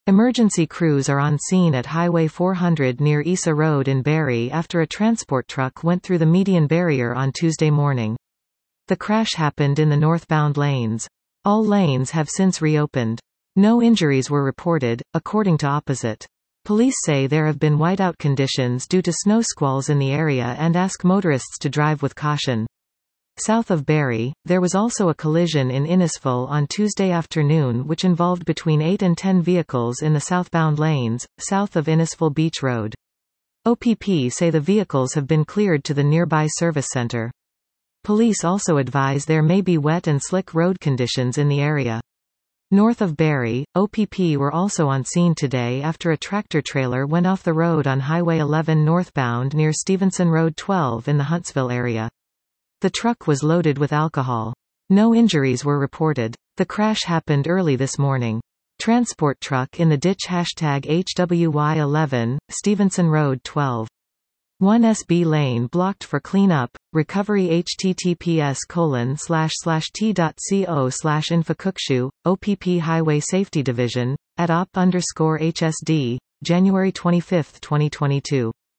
Emergency crews are on scene at Highway 400 near Isa Road in Barrie after a transport truck went through the median barrier on Tuesday morning. The crash happened in the northbound lanes. All lanes have since reopened. No injuries were reported, according to Opposite. Police say there have been whiteout conditions due to snow squalls in the area and ask motorists to drive with caution. South of Barrie, there was also a collision in Innisfil on Tuesday afternoon which involved between 8 and 10 vehicles in the southbound lanes, south of Innisfil Beach Road. OPP say the vehicles have been cleared to the nearby service centre. Police also advise there may be wet and slick road conditions in the area. North of Barrie, OPP were also on scene today after a tractor-trailer went off the road on Highway 11 northbound near Stevenson Road 12 in the Huntsville area. The truck was loaded with alcohol. No injuries were reported. The crash happened early this morning. Transport truck in the ditch #HWY11, Stevenson Road 12. 1SB lane blocked for cleanup, recovery https://t.co/infocookshue, OPP Highway Safety Division, at op_HSD, January 25, 2022.